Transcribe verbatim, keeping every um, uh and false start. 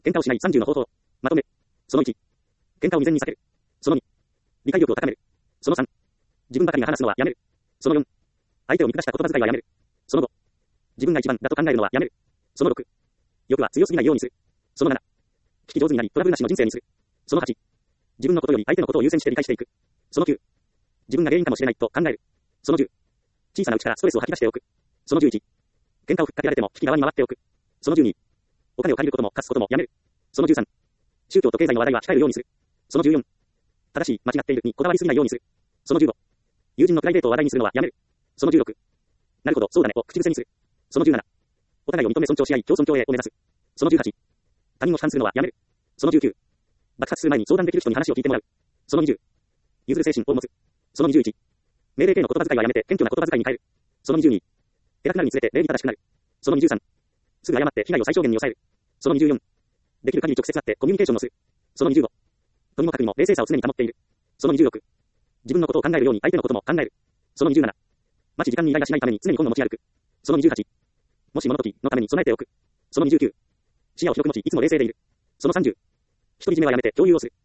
喧嘩をしないさんじゅうの方法。まとめ。そのいち。喧嘩を未然に避ける。そのに。理解力を高める。そのさん。自分ばかりが話すのはやめる。そのよん。相手を見下した言葉遣いはやめる。そのご。自分が一番だと考えるのはやめる。そのろく。欲は強すぎないようにする。そのなな。聞き上手になりトラブルなしの人生にする。そのはち。自分のことより相手のことを優先して理解していく。そのきゅう。自分が原因かもしれないと考える。そのじゅう。小さなうちからストレスを吐き出しておく。そのじゅういち。喧嘩をふっかけられても引き側に回っておく。そのじゅうに。お金を借りることも貸すこともやめる。そのじゅうさん。宗教と経済の話題は控えるようにする。そのじゅうよん。正しい、間違っているにこだわりすぎないようにする。そのじゅうご。友人のプライベートを話題にするのはやめる。そのじゅうろく。なるほど、そうだねを口癖にする。そのじゅうなな。お互いを認め尊重し合い、共存共栄を目指す。そのじゅうはち。他人を批判するのはやめる。そのじゅうきゅう。爆発する前に相談できる人に話を聞いてもらう。そのにじゅう。譲る精神を持つ。そのにじゅういち。命令系の言葉遣いはやめて謙虚な言葉遣いに変える。そのにじゅうに。偉くなるにつれて礼儀正しくなる。そのにじゅうさん。すぐ謝って被害を最小限に抑える。そのにじゅうよん。できる限り直接会ってコミュニケーションをする。そのにじゅうご。とにもかくにも冷静さを常に保っている。そのにじゅうろく。自分のことを考えるように相手のことも考える。そのにじゅうなな。待ち時間にイライラしないために常に本を持ち歩く。そのにじゅうはち。もしもの時のために備えておく。そのにじゅうきゅう。視野を広く持ちいつも冷静でいる。そのさんじゅう。独り占めはやめて共有をする。